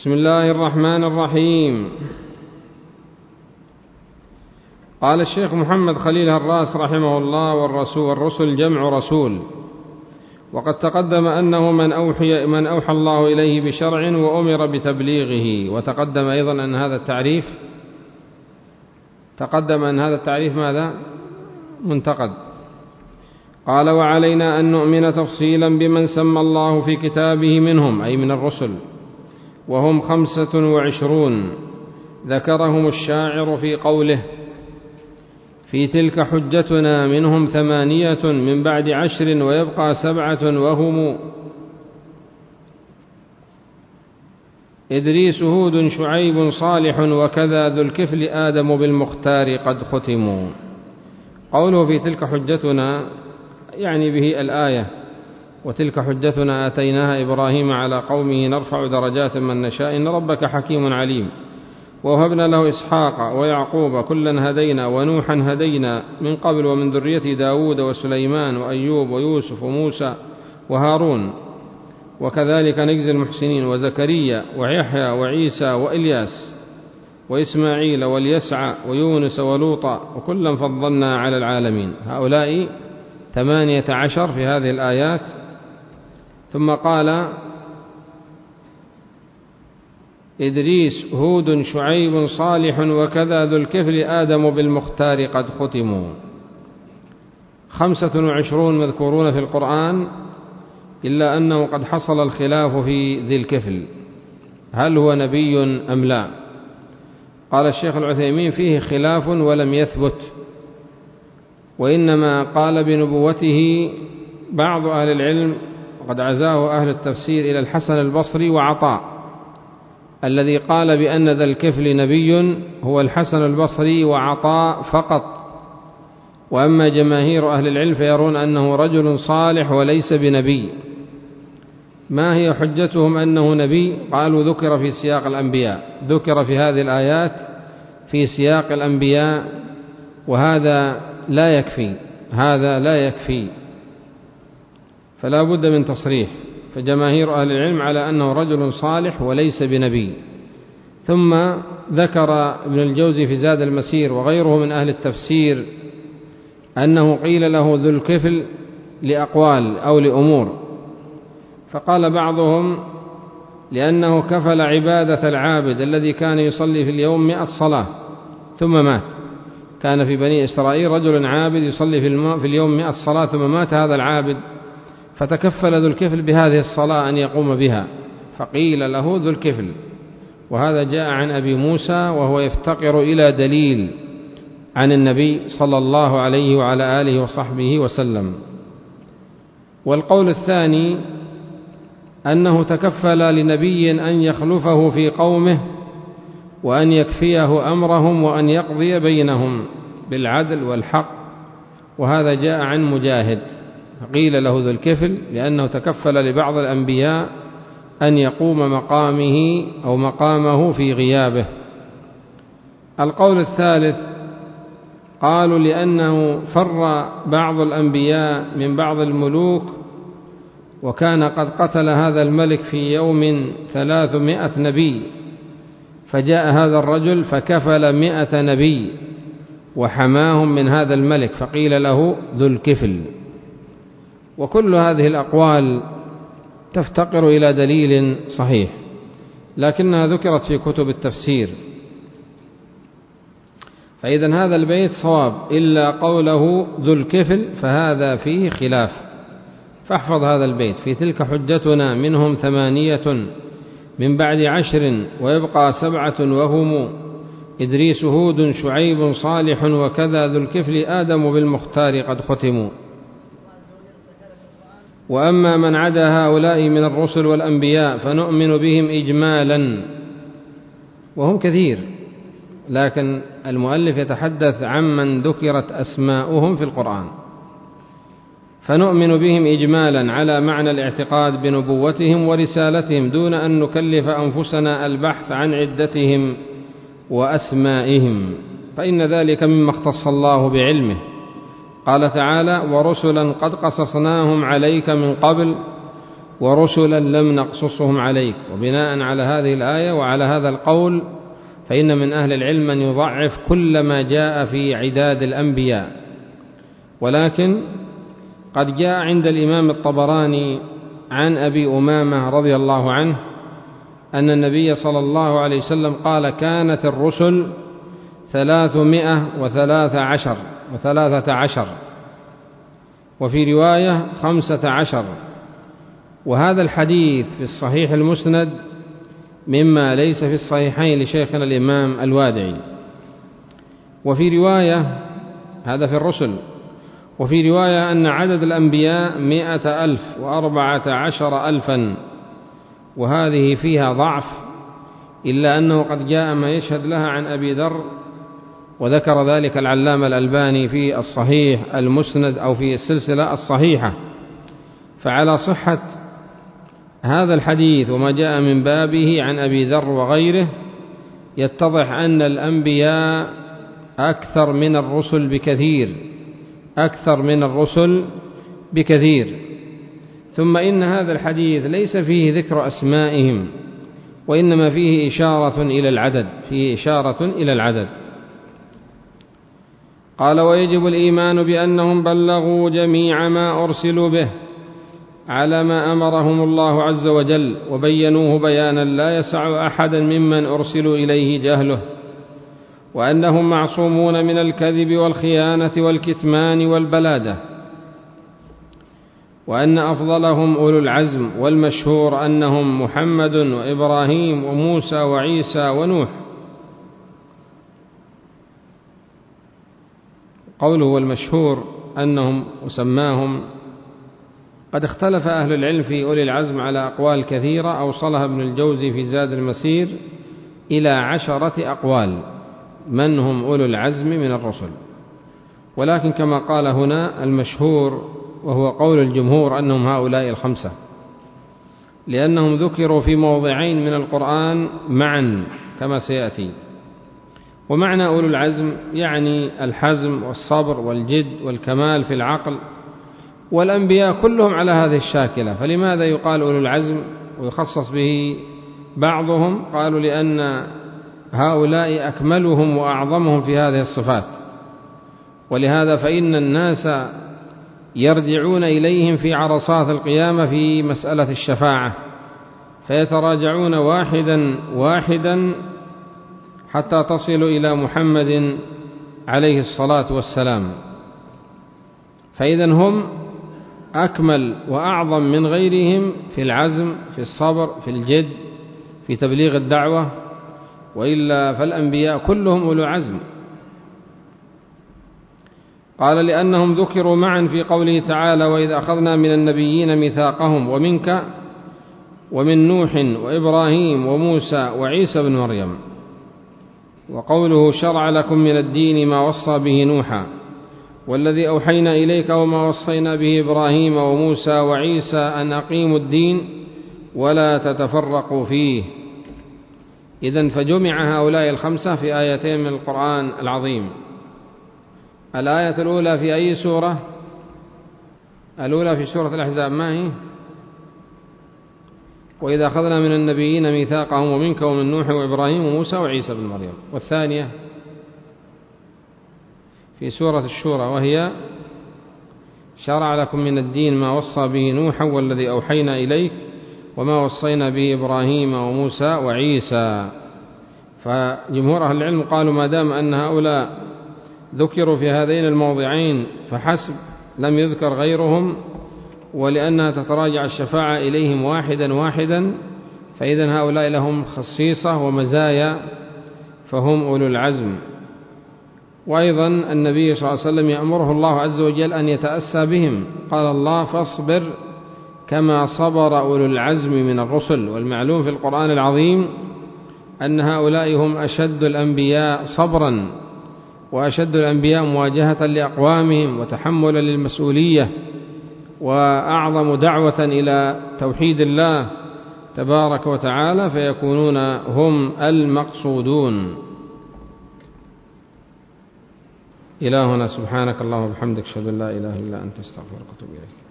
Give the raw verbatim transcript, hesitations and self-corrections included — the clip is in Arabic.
بسم الله الرحمن الرحيم. قال الشيخ محمد خليل هراس رحمه الله: والرسول والرسل جمع رسول، وقد تقدم أنه من أوحي, من أوحى الله إليه بشرع وأمر بتبليغه. وتقدم أيضا أن هذا التعريف تقدم أن هذا التعريف ماذا؟ منتقد. قال: وعلينا أن نؤمن تفصيلا بمن سمى الله في كتابه منهم، أي من الرسل، وهم خمسة وعشرون ذكرهم الشاعر في قوله: في تلك حجتنا منهم ثمانية من بعد عشر ويبقى سبعة وهم إدريس هود شعيب صالح وكذا ذو الكفل آدم بالمختار قد ختموا. قوله في تلك حجتنا يعني به الآية: وتلك حجتنا آتيناها إبراهيم على قومه نرفع درجات من نشاء إن ربك حكيم عليم. ووهبنا له إسحاق ويعقوب كلا هدينا ونوحا هدينا من قبل ومن ذريته داود وسليمان وأيوب ويوسف وموسى وهارون وكذلك نجزي المحسنين وزكريا ويحيى وعيسى وإلياس وإسماعيل واليسع ويونس ولوطا وكلا فضلنا على العالمين. هؤلاء ثمانية عشر في هذه الآيات. ثم قال: إدريس هود شعيب صالح وكذا ذو الكفل آدم بالمختار قد ختموا. خمسة وعشرون مذكورون في القرآن، إلا أنه قد حصل الخلاف في ذي الكفل، هل هو نبي أم لا؟ قال الشيخ العثيمين: فيه خلاف ولم يثبت، وإنما قال بنبوته بعض أهل العلم، وقد عزاه أهل التفسير إلى الحسن البصري وعطاء. الذي قال بأن ذا الكفل نبي هو الحسن البصري وعطاء فقط، وأما جماهير أهل العلم فيرون أنه رجل صالح وليس بنبي. ما هي حجتهم أنه نبي؟ قالوا: ذكر في سياق الأنبياء، ذكر في هذه الآيات في سياق الأنبياء، وهذا لا يكفي، هذا لا يكفي، فلا بد من تصريح. فجماهير أهل العلم على أنه رجل صالح وليس بنبي. ثم ذكر ابن الجوزي في زاد المسير وغيره من أهل التفسير أنه قيل له ذو الكفل لأقوال أو لأمور، فقال بعضهم: لأنه كفل عبادة العابد الذي كان يصلي في اليوم مئة صلاة ثم مات. كان في بني إسرائيل رجل عابد يصلي في اليوم مئة صلاة ثم مات هذا العابد، فتكفل ذو الكفل بهذه الصلاة أن يقوم بها، فقيل له ذو الكفل. وهذا جاء عن أبي موسى، وهو يفتقر إلى دليل عن النبي صلى الله عليه وعلى آله وصحبه وسلم. والقول الثاني أنه تكفل لنبي أن يخلفه في قومه وأن يكفيه أمرهم وأن يقضي بينهم بالعدل والحق، وهذا جاء عن مجاهد، قيل له ذو الكفل لأنه تكفل لبعض الأنبياء أن يقوم مقامه أو مقامه في غيابه. القول الثالث قالوا لأنه فر بعض الأنبياء من بعض الملوك، وكان قد قتل هذا الملك في يوم ثلاثمائة نبي، فجاء هذا الرجل فكفل مئة نبي وحماهم من هذا الملك، فقيل له ذو الكفل. وكل هذه الأقوال تفتقر إلى دليل صحيح، لكنها ذكرت في كتب التفسير. فإذا هذا البيت صواب، إلا قوله ذو الكفل فهذا فيه خلاف. فاحفظ هذا البيت: في تلك حجتنا منهم ثمانية من بعد عشر ويبقى سبعة وهم إدريس هود شعيب صالح وكذا ذو الكفل آدم بالمختار قد ختموا. وأما من عدا هؤلاء من الرسل والأنبياء فنؤمن بهم إجمالا، وهم كثير، لكن المؤلف يتحدث عمن ذكرت أسماؤهم في القرآن. فنؤمن بهم إجمالا على معنى الاعتقاد بنبوتهم ورسالتهم، دون أن نكلف أنفسنا البحث عن عدتهم وأسمائهم، فإن ذلك مما اختص الله بعلمه. قال تعالى: ورسلا قد قصصناهم عليك من قبل ورسلا لم نقصصهم عليك. وبناء على هذه الآية وعلى هذا القول فإن من أهل العلم من يضعف كل ما جاء في عداد الأنبياء، ولكن قد جاء عند الإمام الطبراني عن أبي أمامة رضي الله عنه أن النبي صلى الله عليه وسلم قال: كانت الرسل ثلاثمائة وثلاث عشر وثلاثة عشر، وفي رواية خمسة عشر. وهذا الحديث في الصحيح المسند مما ليس في الصحيحين لشيخنا الإمام الوادعي. وفي رواية، هذا في الرسل، وفي رواية أن عدد الأنبياء مائة ألف وأربعة عشر ألفا، وهذه فيها ضعف، إلا أنه قد جاء ما يشهد لها عن أبي ذر، وذكر ذلك العلامة الألباني في الصحيح المسند أو في السلسلة الصحيحة. فعلى صحة هذا الحديث وما جاء من بابه عن أبي ذر وغيره يتضح أن الأنبياء أكثر من الرسل بكثير، أكثر من الرسل بكثير. ثم إن هذا الحديث ليس فيه ذكر أسمائهم، وإنما فيه إشارة إلى العدد، فيه إشارة إلى العدد. قال: ويجب الإيمان بأنهم بلغوا جميع ما أرسلوا به على ما أمرهم الله عز وجل، وبينوه بيانا لا يسع أحدا ممن أرسلوا إليه جهله، وأنهم معصومون من الكذب والخيانة والكتمان والبلادة، وأن أفضلهم أولو العزم، والمشهور أنهم محمد وإبراهيم وموسى وعيسى ونوح. قوله والمشهور أنهم وسماهم، قد اختلف أهل العلم في أولي العزم على أقوال كثيرة أوصلها ابن الجوزي في زاد المسير إلى عشرة أقوال من هم أولو العزم من الرسل، ولكن كما قال هنا المشهور وهو قول الجمهور أنهم هؤلاء الخمسة، لأنهم ذكروا في موضعين من القرآن معا كما سيأتي. ومعنى أولو العزم يعني الحزم والصبر والجد والكمال في العقل، والأنبياء كلهم على هذه الشاكلة. فلماذا يقال أولو العزم ويخصص به بعضهم؟ قالوا لأن هؤلاء أكملهم وأعظمهم في هذه الصفات، ولهذا فإن الناس يرجعون إليهم في عرصات القيامة في مسألة الشفاعة، فيتراجعون واحدا واحدا حتى تصلوا إلى محمد عليه الصلاة والسلام. فإذا هم أكمل وأعظم من غيرهم في العزم، في الصبر، في الجد، في تبليغ الدعوة، وإلا فالأنبياء كلهم أولو عزم. قال: لأنهم ذكروا معا في قوله تعالى: وإذ أخذنا من النبيين ميثاقهم ومنك ومن نوح وإبراهيم وموسى وعيسى بن مريم. وقوله: شرع لكم من الدين ما وصى به نوحا والذي أوحينا إليك وما وصينا به إبراهيم وموسى وعيسى أن أقيموا الدين ولا تتفرقوا فيه. إذن فجمع هؤلاء الخمسة في آيتين من القرآن العظيم. الآية الأولى في أي سورة؟ الأولى في سورة الأحزاب، ما هي؟ وإذا أخذنا من النبيين ميثاقهم ومنك ومن نوح وإبراهيم وموسى وعيسى بن مريم. والثانية في سورة الشورى وهي: شرع لكم من الدين ما وصى به نوحا والذي أوحينا إليك وما وصينا به إبراهيم وموسى وعيسى. فجمهور أهل العلم قالوا ما دام أن هؤلاء ذكروا في هذين الموضعين فحسب، لم يذكر غيرهم، ولأنها تتراجع الشفاعة إليهم واحدا واحدا، فإذا هؤلاء لهم خصيصة ومزايا، فهم أولو العزم. وأيضا النبي صلى الله عليه وسلم يأمره الله عز وجل أن يتأسى بهم، قال الله: فاصبر كما صبر أولو العزم من الرسل. والمعلوم في القرآن العظيم أن هؤلاء هم أشد الأنبياء صبرا، وأشد الأنبياء مواجهة لأقوامهم وتحملا للمسؤولية، وأعظم دعوة إلى توحيد الله تبارك وتعالى، فيكونون هم المقصودون. إلهنا سبحانك اللهم وبحمدك، أشهد أن لا إله إلا أنت، استغفرك وأتوب إليك.